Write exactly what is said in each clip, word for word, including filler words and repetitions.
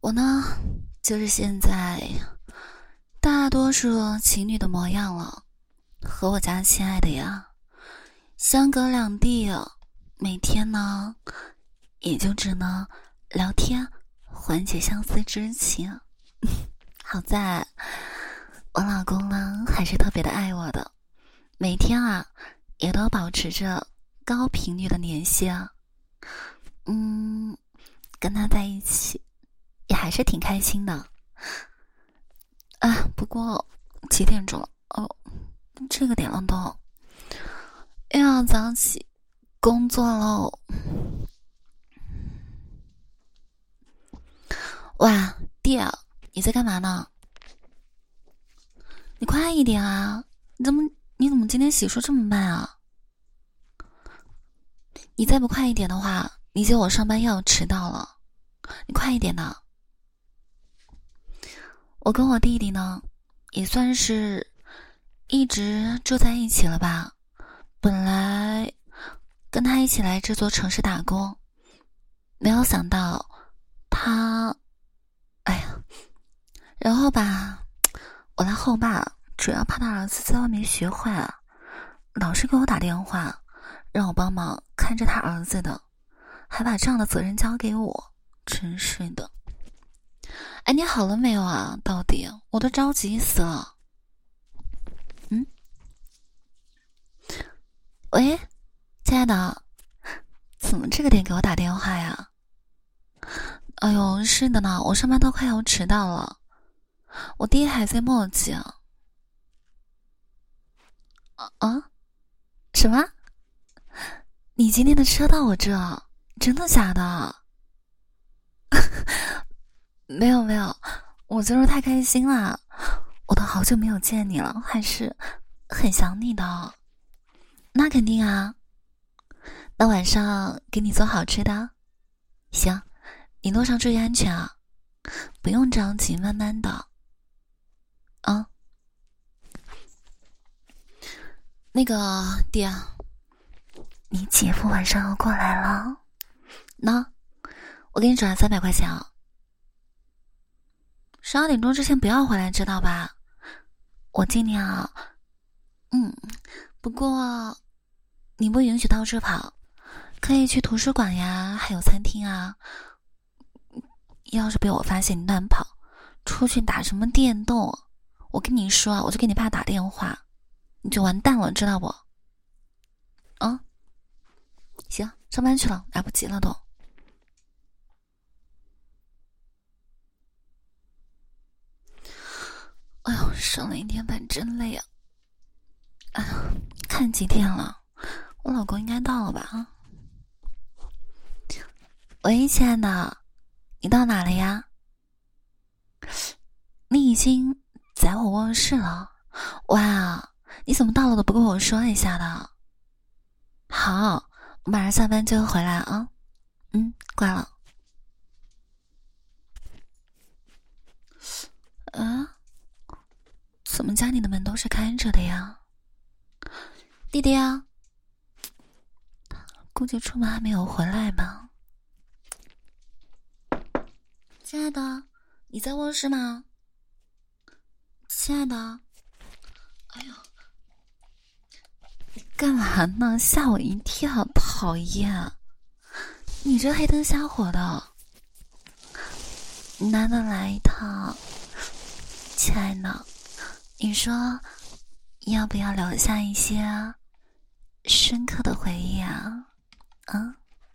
我呢，就是现在大多数情侣的模样了，和我家亲爱的呀，相隔两地，每天呢，也就只能聊天缓解相思之情。好在我老公呢，还是特别的爱我的，每天啊，也都保持着高频率的联系啊。嗯，跟他在一起也还是挺开心的啊。不过几点钟了？哦，这个点了都又要早起工作喽。哇，弟啊，你在干嘛呢？你快一点啊！你怎么你怎么今天洗漱这么慢啊？你再不快一点的话，理解我上班又要迟到了。你快一点呢！我跟我弟弟呢，也算是一直住在一起了吧。本来跟他一起来这座城市打工，没有想到他，哎呀，然后吧，我来后爸，主要怕他儿子在外面学坏啊，老是给我打电话，让我帮忙看着他儿子的，还把这样的责任交给我，真是的。哎，你好了没有啊？到底我都着急死了。嗯，喂，亲爱的，怎么这个点给我打电话呀？哎呦，是的呢，我上班都快要迟到了，我弟还在磨叽啊。啊？什么？你今天的车到我这？真的假的？没有没有，我就是太开心了，我都好久没有见你了，还是很想你的。那肯定啊，那晚上给你做好吃的。行，你路上注意安全啊，不用着急，慢慢的。啊，那个弟啊，你姐夫晚上要过来了，那我给你转了三百块钱啊。十二点钟之前不要回来，知道吧？我尽量。嗯，不过你不允许到处跑，可以去图书馆呀，还有餐厅啊。要是被我发现你乱跑，出去打什么电动，我跟你说，我就给你爸打电话，你就完蛋了，知道不？啊，行，上班去了，来不及了都。哎呦，上了一天班真累啊！哎呀，看几点了？我老公应该到了吧？啊，喂，亲爱的，你到哪了呀？你已经在我卧室了。哇，你怎么到了都不跟我说一下的？好，我马上下班就回来啊。嗯，挂了。啊？怎么家里的门都是开着的呀？弟弟啊，估计出门还没有回来吧。亲爱的，你在卧室吗？亲爱的，哎呦，你干嘛呢？吓我一跳，讨厌！你这黑灯瞎火的，难得来一趟，亲爱的，你说要不要留下一些深刻的回忆啊？啊，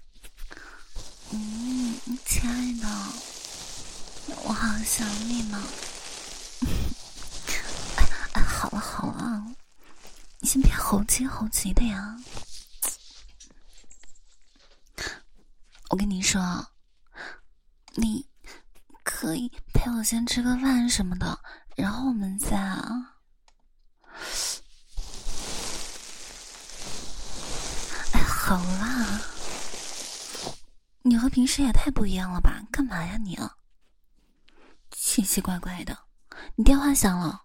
嗯，亲爱的，我好想你呢。哎哎，好了好了，你先别猴急猴急的呀。我跟你说，你可以陪我先吃个饭什么的，然后我们再啊。哎，好啦，你和平时也太不一样了吧？干嘛呀你啊？奇奇怪怪的。你电话响了，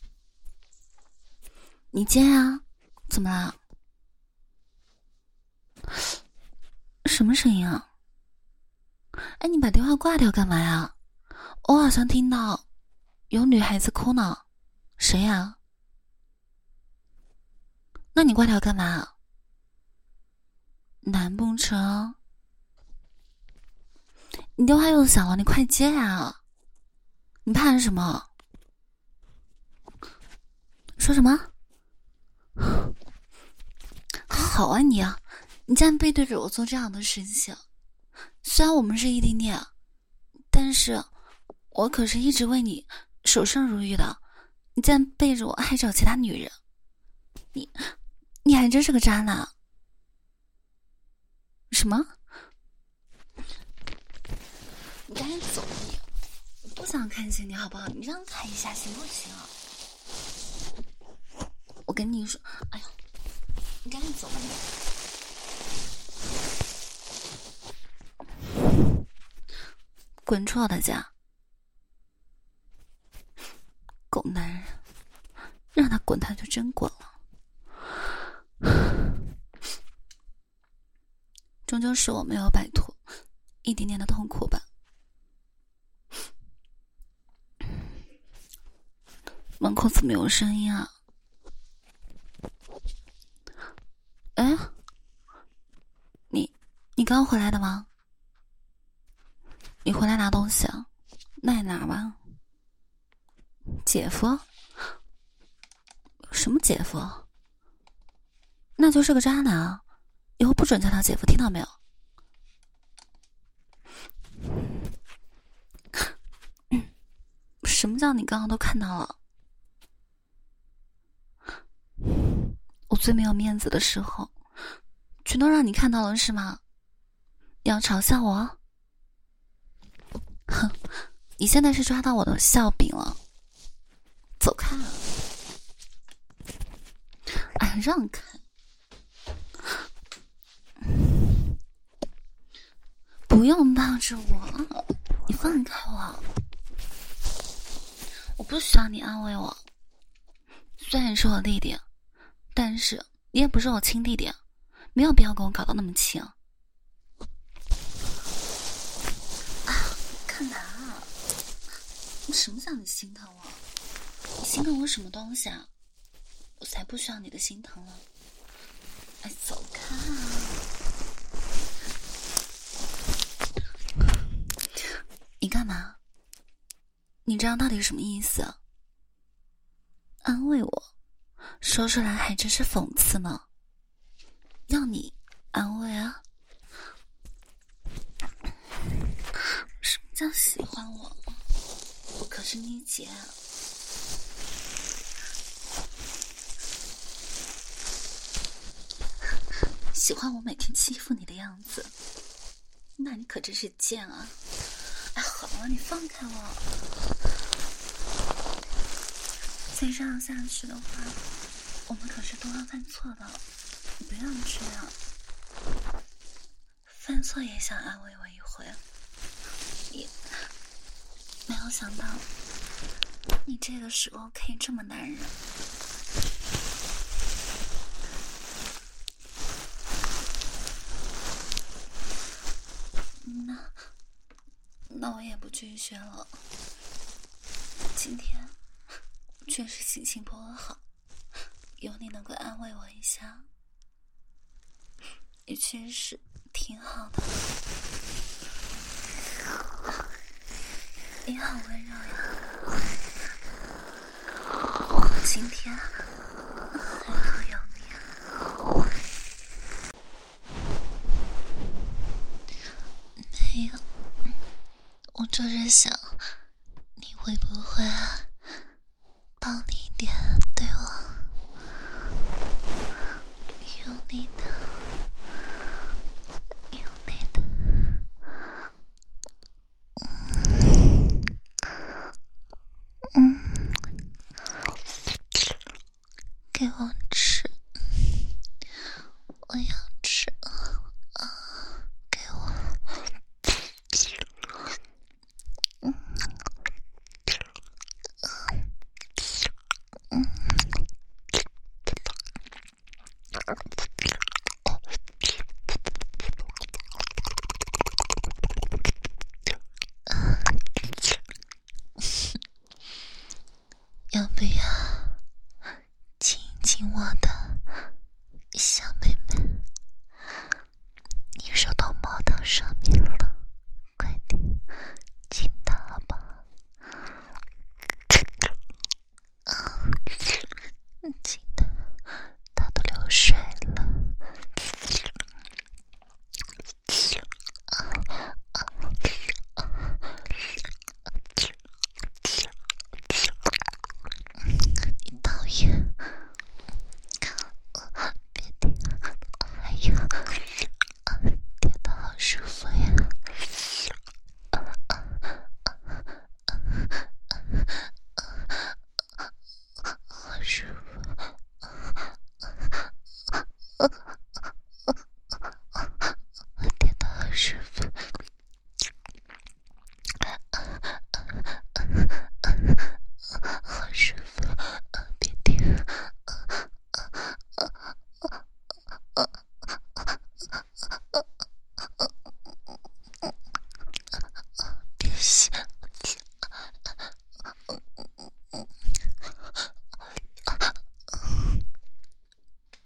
你接啊？怎么啦？什么声音啊？哎，你把电话挂掉干嘛呀？ 我好像听到有女孩子哭呢，谁呀？那你挂掉干嘛？难不成你电话又响了？你快接呀！你怕什么？说什么？好啊你啊，你竟然背对着我做这样的事情。虽然我们是异地恋，但是我可是一直为你守身如玉的，你竟然背着我还找其他女人，你你还真是个渣男。什么？你赶紧走你，我不想看见你好不好？你让开一下行不行啊？我跟你说，哎呦，你赶紧走你。滚出我的家！狗男人，让他滚他就真滚了。终究是我没有摆脱异地恋的痛苦吧。门口怎么有声音啊？哎，你你刚回来的吗？你回来拿东西啊？那你拿吧。姐夫？什么姐夫？那就是个渣男啊！以后不准叫他姐夫，听到没有？什么叫你刚刚都看到了？我最没有面子的时候，全都让你看到了是吗？你要嘲笑我？哼，你现在是抓到我的笑柄了。走开啊！哎，让开！不用抱着我，你放开我！我不需要你安慰我。虽然你是我弟弟，但是你也不是我亲弟弟，没有必要跟我搞到那么亲。啊，干嘛啊？什么叫你心疼我？你心疼我什么东西啊？我才不需要你的心疼了。哎，走开啊！你干嘛？你这样到底是什么意思啊？安慰我，说出来还真是讽刺呢。要你安慰啊？什么叫喜欢我？我可是你姐啊！喜欢我每天欺负你的样子，那你可真是贱啊！哎，好了，你放开我！再这样下去的话，我们可是都要犯错的。你不要这样，犯错也想安慰我一回。你没有想到，你这个时候可以这么男人。那那我也不拒绝了。今天确实心情不好，有你能够安慰我一下，也确实挺好的。你好温柔呀，我今天还好有你。没有，我就是想，你会不会抱你一点